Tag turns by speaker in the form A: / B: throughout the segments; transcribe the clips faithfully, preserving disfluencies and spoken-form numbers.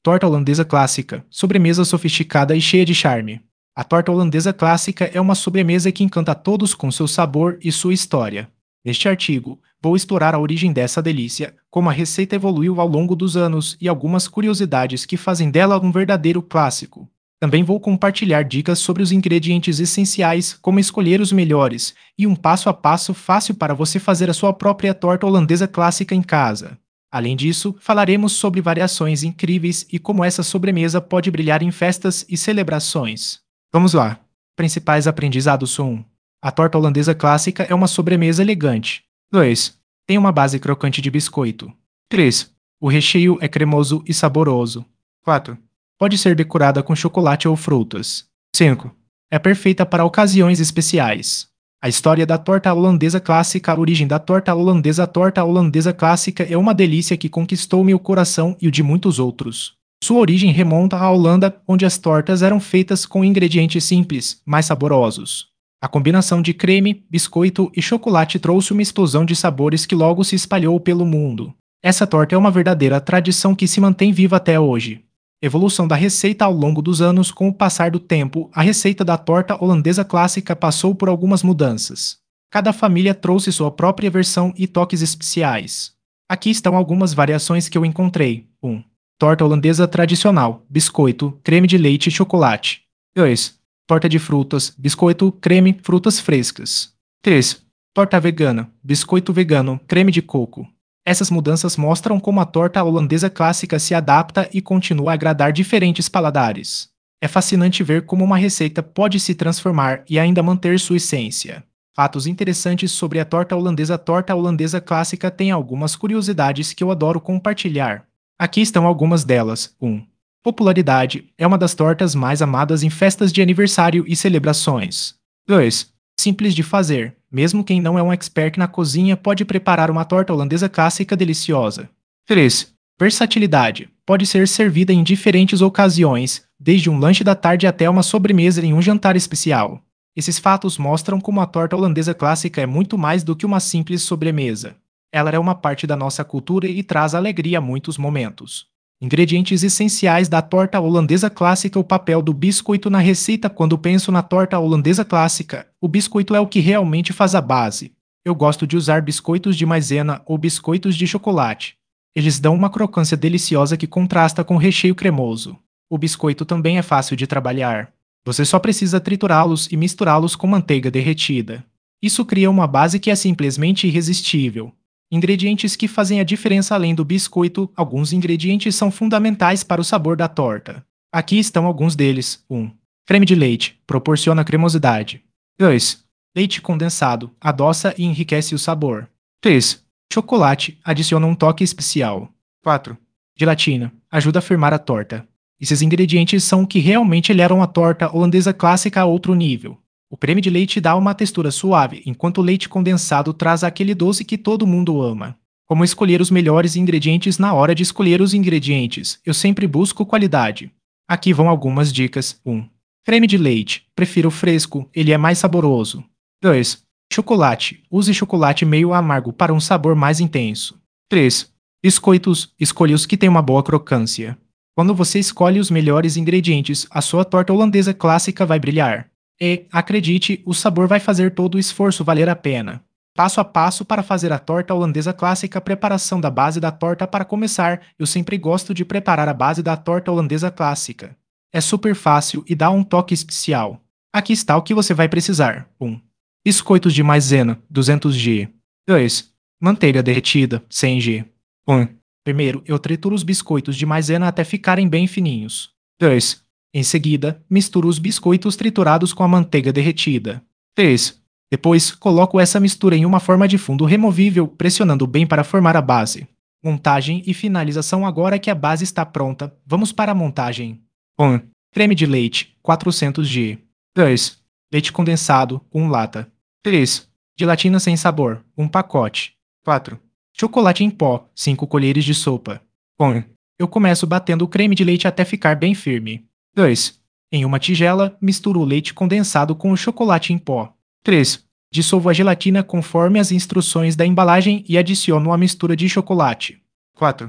A: Torta holandesa clássica, sobremesa sofisticada e cheia de charme. A torta holandesa clássica é uma sobremesa que encanta a todos com seu sabor e sua história. Neste artigo, vou explorar a origem dessa delícia, como a receita evoluiu ao longo dos anos e algumas curiosidades que fazem dela um verdadeiro clássico. Também vou compartilhar dicas sobre os ingredientes essenciais, como escolher os melhores, e um passo a passo fácil para você fazer a sua própria torta holandesa clássica em casa. Além disso, falaremos sobre variações incríveis e como essa sobremesa pode brilhar em festas e celebrações. Vamos lá! Principais aprendizados um. A torta holandesa clássica é uma sobremesa elegante. dois. Tem uma base crocante de biscoito. três. O recheio é cremoso e saboroso. quatro. Pode ser decorada com chocolate ou frutas. cinco. É perfeita para ocasiões especiais. A história da torta holandesa clássica. A origem da torta holandesa. A torta holandesa clássica é uma delícia que conquistou meu coração e o de muitos outros. Sua origem remonta à Holanda, onde as tortas eram feitas com ingredientes simples, mas saborosos. A combinação de creme, biscoito e chocolate trouxe uma explosão de sabores que logo se espalhou pelo mundo. Essa torta é uma verdadeira tradição que se mantém viva até hoje. Evolução da receita ao longo dos anos. Com o passar do tempo, a receita da torta holandesa clássica passou por algumas mudanças. Cada família trouxe sua própria versão e toques especiais. Aqui estão algumas variações que eu encontrei. um. Torta holandesa tradicional, biscoito, creme de leite e chocolate. dois. Torta de frutas, biscoito, creme, frutas frescas. três. Torta vegana, biscoito vegano, creme de coco. Essas mudanças mostram como a torta holandesa clássica se adapta e continua a agradar diferentes paladares. É fascinante ver como uma receita pode se transformar e ainda manter sua essência. Fatos interessantes sobre a torta holandesa. A torta holandesa clássica tem algumas curiosidades que eu adoro compartilhar. Aqui estão algumas delas. um. Popularidade. É uma das tortas mais amadas em festas de aniversário e celebrações. dois. Simples de fazer. Mesmo quem não é um expert na cozinha pode preparar uma torta holandesa clássica deliciosa. três. Versatilidade. Pode ser servida em diferentes ocasiões, desde um lanche da tarde até uma sobremesa em um jantar especial. Esses fatos mostram como a torta holandesa clássica é muito mais do que uma simples sobremesa. Ela é uma parte da nossa cultura e traz alegria a muitos momentos. Ingredientes essenciais da torta holandesa clássica. O papel do biscoito na receita. Quando penso na torta holandesa clássica, o biscoito é o que realmente faz a base. Eu gosto de usar biscoitos de maisena ou biscoitos de chocolate. Eles dão uma crocância deliciosa que contrasta com o recheio cremoso. O biscoito também é fácil de trabalhar. Você só precisa triturá-los e misturá-los com manteiga derretida. Isso cria uma base que é simplesmente irresistível. Ingredientes que fazem a diferença. Além do biscoito, alguns ingredientes são fundamentais para o sabor da torta. Aqui estão alguns deles. um. Creme de leite. Proporciona cremosidade. dois. Leite condensado. Adoça e enriquece o sabor. três. Chocolate. Adiciona um toque especial. quatro. Gelatina. Ajuda a firmar a torta. Esses ingredientes são o que realmente elevam a torta holandesa clássica a outro nível. O creme de leite dá uma textura suave, enquanto o leite condensado traz aquele doce que todo mundo ama. Como escolher os melhores ingredientes? Na hora de escolher os ingredientes, eu sempre busco qualidade. Aqui vão algumas dicas. um. Creme de leite. Prefiro fresco, ele é mais saboroso. dois. Chocolate. Use chocolate meio amargo para um sabor mais intenso. três. Biscoitos. Escolha os que têm uma boa crocância. Quando você escolhe os melhores ingredientes, a sua torta holandesa clássica vai brilhar. E, acredite, o sabor vai fazer todo o esforço valer a pena. Passo a passo para fazer a torta holandesa clássica. Preparação da base da torta. Para começar, eu sempre gosto de preparar a base da torta holandesa clássica. É super fácil e dá um toque especial. Aqui está o que você vai precisar. um. Biscoitos de maisena, duzentos gramas. dois. Manteiga derretida, cem gramas. um. Primeiro, eu trituro os biscoitos de maisena até ficarem bem fininhos. dois. Em seguida, misturo os biscoitos triturados com a manteiga derretida. três. Depois, coloco essa mistura em uma forma de fundo removível, pressionando bem para formar a base. Montagem e finalização. Agora que a base está pronta, vamos para a montagem. um. Creme de leite, quatrocentos gramas. dois. Leite condensado, uma lata. três. Gelatina sem sabor, um pacote. quatro. Chocolate em pó, cinco colheres de sopa. um. Eu começo batendo o creme de leite até ficar bem firme. dois. Em uma tigela, misturo o leite condensado com o chocolate em pó. três. Dissolvo a gelatina conforme as instruções da embalagem e adiciono a mistura de chocolate. quatro.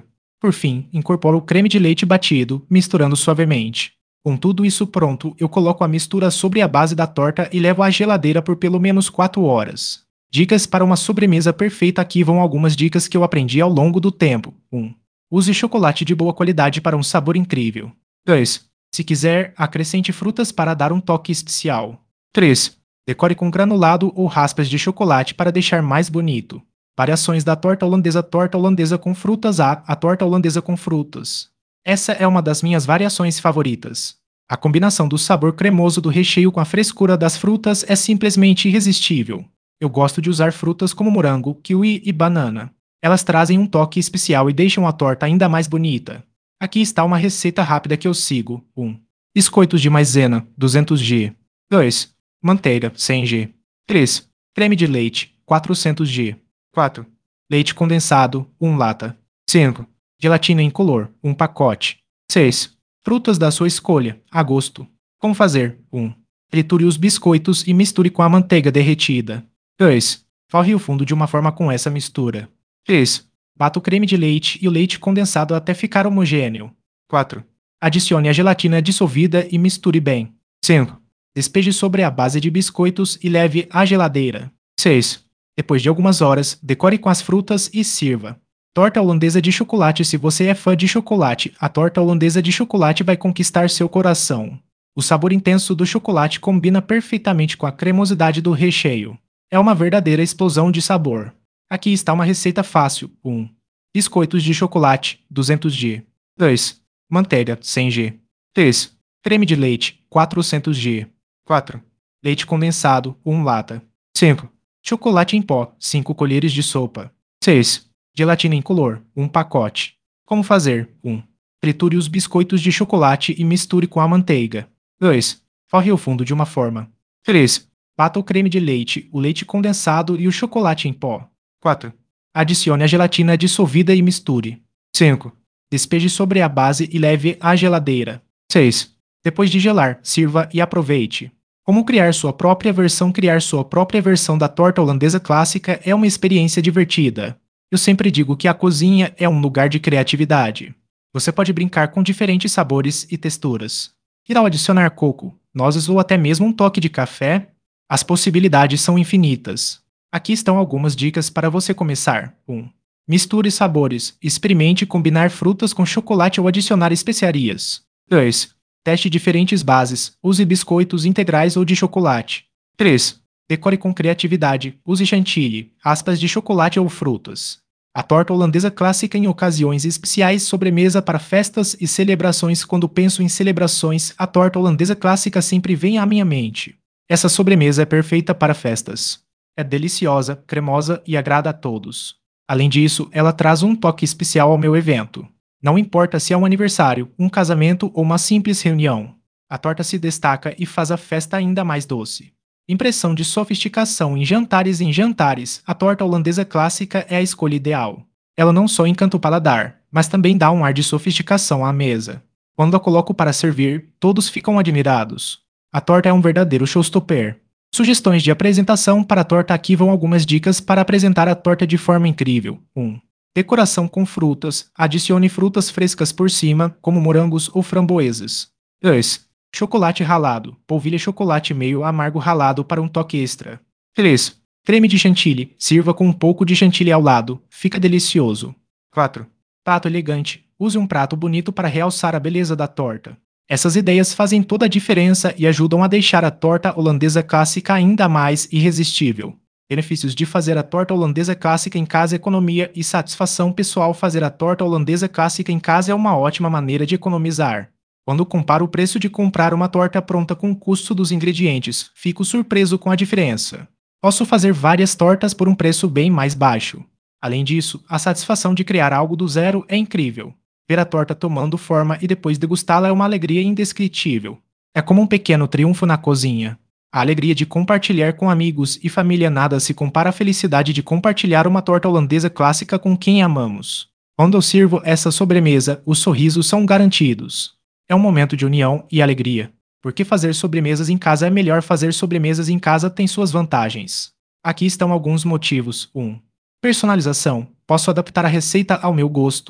A: Por fim, incorporo o creme de leite batido, misturando suavemente. Com tudo isso pronto, eu coloco a mistura sobre a base da torta e levo à geladeira por pelo menos quatro horas. Dicas para uma sobremesa perfeita. Aqui vão algumas dicas que eu aprendi ao longo do tempo. um. Use chocolate de boa qualidade para um sabor incrível. dois. Se quiser, acrescente frutas para dar um toque especial. três. Decore com granulado ou raspas de chocolate para deixar mais bonito. Variações da torta holandesa: torta holandesa com frutas. A, a torta holandesa com frutas. Essa é uma das minhas variações favoritas. A combinação do sabor cremoso do recheio com a frescura das frutas é simplesmente irresistível. Eu gosto de usar frutas como morango, kiwi e banana. Elas trazem um toque especial e deixam a torta ainda mais bonita. Aqui está uma receita rápida que eu sigo. um. Biscoitos de maisena, duzentos gramas. dois. Manteiga, cem gramas. três. Creme de leite, quatrocentos gramas. quatro. Leite condensado, uma lata. cinco. Gelatina incolor, um pacote. seis. Frutas da sua escolha, a gosto. Como fazer? um. Triture os biscoitos e misture com a manteiga derretida. dois. Forre o fundo de uma forma com essa mistura. três. Bata o creme de leite e o leite condensado até ficar homogêneo. quatro. Adicione a gelatina dissolvida e misture bem. cinco. Despeje sobre a base de biscoitos e leve à geladeira. seis. Depois de algumas horas, decore com as frutas e sirva. Torta holandesa de chocolate. Se você é fã de chocolate, a torta holandesa de chocolate vai conquistar seu coração. O sabor intenso do chocolate combina perfeitamente com a cremosidade do recheio. É uma verdadeira explosão de sabor. Aqui está uma receita fácil. um. Biscoitos de chocolate, duzentos gramas. dois. Manteiga, cem gramas. três. Creme de leite, quatrocentos gramas. quatro. Leite condensado, uma lata. cinco. Chocolate em pó, cinco colheres de sopa. seis. Gelatina incolor, um pacote. Como fazer? um. Triture os biscoitos de chocolate e misture com a manteiga. dois. Forre o fundo de uma forma. três. Bata o creme de leite, o leite condensado e o chocolate em pó. quatro. Adicione a gelatina dissolvida e misture. cinco. Despeje sobre a base e leve à geladeira. seis. Depois de gelar, sirva e aproveite. Como criar sua própria versão? Criar sua própria versão da torta holandesa clássica é uma experiência divertida. Eu sempre digo que a cozinha é um lugar de criatividade. Você pode brincar com diferentes sabores e texturas. E ao adicionar coco, nozes ou até mesmo um toque de café, as possibilidades são infinitas. Aqui estão algumas dicas para você começar. um. Misture sabores. Experimente combinar frutas com chocolate ou adicionar especiarias. dois. Teste diferentes bases. Use biscoitos integrais ou de chocolate. três. Decore com criatividade. Use chantilly, aspas de chocolate ou frutas. A torta holandesa clássica em ocasiões especiais. Sobremesa para festas e celebrações. Quando penso em celebrações, a torta holandesa clássica sempre vem à minha mente. Essa sobremesa é perfeita para festas. É deliciosa, cremosa e agrada a todos. Além disso, ela traz um toque especial ao meu evento. Não importa se é um aniversário, um casamento ou uma simples reunião. A torta se destaca e faz a festa ainda mais doce. Impressão de sofisticação em jantares. Em jantares, a torta holandesa clássica é a escolha ideal. Ela não só encanta o paladar, mas também dá um ar de sofisticação à mesa. Quando a coloco para servir, todos ficam admirados. A torta é um verdadeiro showstopper. Sugestões de apresentação para a torta. Aqui vão algumas dicas para apresentar a torta de forma incrível. um. Decoração com frutas. Adicione frutas frescas por cima, como morangos ou framboesas. dois. Chocolate ralado. Polvilhe chocolate meio amargo ralado para um toque extra. três. Creme de chantilly. Sirva com um pouco de chantilly ao lado. Fica delicioso. quatro. Prato elegante. Use um prato bonito para realçar a beleza da torta. Essas ideias fazem toda a diferença e ajudam a deixar a torta holandesa clássica ainda mais irresistível. Benefícios de fazer a torta holandesa clássica em casa: economia e satisfação pessoal. Fazer a torta holandesa clássica em casa é uma ótima maneira de economizar. Quando comparo o preço de comprar uma torta pronta com o custo dos ingredientes, fico surpreso com a diferença. Posso fazer várias tortas por um preço bem mais baixo. Além disso, a satisfação de criar algo do zero é incrível. Ver a torta tomando forma e depois degustá-la é uma alegria indescritível. É como um pequeno triunfo na cozinha. A alegria de compartilhar com amigos e família. Nada se compara à felicidade de compartilhar uma torta holandesa clássica com quem amamos. Quando eu sirvo essa sobremesa, os sorrisos são garantidos. É um momento de união e alegria. Porque fazer sobremesas em casa é melhor. Fazer sobremesas em casa tem suas vantagens. Aqui estão alguns motivos. um. Personalização. Posso adaptar a receita ao meu gosto.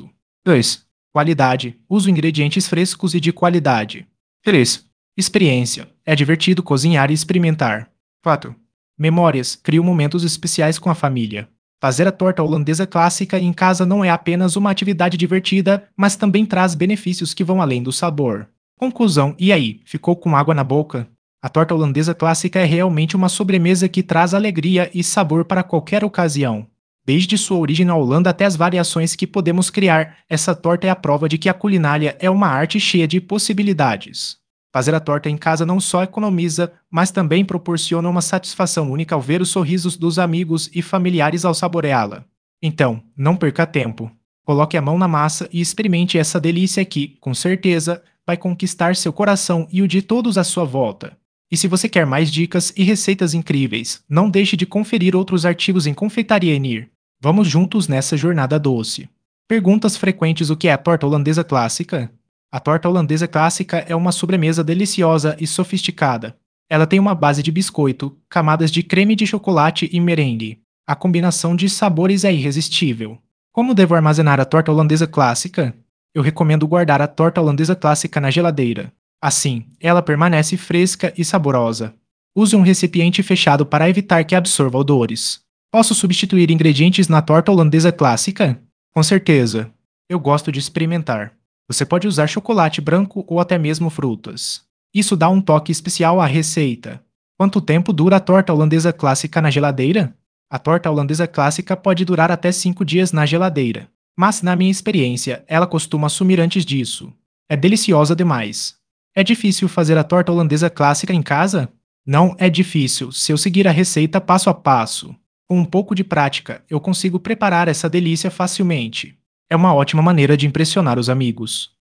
A: dois. Qualidade. Uso ingredientes frescos e de qualidade. três. Experiência. É divertido cozinhar e experimentar. quatro. Memórias. Crio momentos especiais com a família. Fazer a torta holandesa clássica em casa não é apenas uma atividade divertida, mas também traz benefícios que vão além do sabor. Conclusão: e aí, ficou com água na boca? A torta holandesa clássica é realmente uma sobremesa que traz alegria e sabor para qualquer ocasião. Desde sua origem na Holanda até as variações que podemos criar, essa torta é a prova de que a culinária é uma arte cheia de possibilidades. Fazer a torta em casa não só economiza, mas também proporciona uma satisfação única ao ver os sorrisos dos amigos e familiares ao saboreá-la. Então, não perca tempo. Coloque a mão na massa e experimente essa delícia que, com certeza, vai conquistar seu coração e o de todos à sua volta. E se você quer mais dicas e receitas incríveis, não deixe de conferir outros artigos em Confeitaria Enir. Vamos juntos nessa jornada doce. Perguntas frequentes: o que é a torta holandesa clássica? A torta holandesa clássica é uma sobremesa deliciosa e sofisticada. Ela tem uma base de biscoito, camadas de creme de chocolate e merengue. A combinação de sabores é irresistível. Como devo armazenar a torta holandesa clássica? Eu recomendo guardar a torta holandesa clássica na geladeira. Assim, ela permanece fresca e saborosa. Use um recipiente fechado para evitar que absorva odores. Posso substituir ingredientes na torta holandesa clássica? Com certeza. Eu gosto de experimentar. Você pode usar chocolate branco ou até mesmo frutas. Isso dá um toque especial à receita. Quanto tempo dura a torta holandesa clássica na geladeira? A torta holandesa clássica pode durar até cinco dias na geladeira. Mas, na minha experiência, ela costuma sumir antes disso. É deliciosa demais. É difícil fazer a torta holandesa clássica em casa? Não é difícil, se eu seguir a receita passo a passo. Com um pouco de prática, eu consigo preparar essa delícia facilmente. É uma ótima maneira de impressionar os amigos.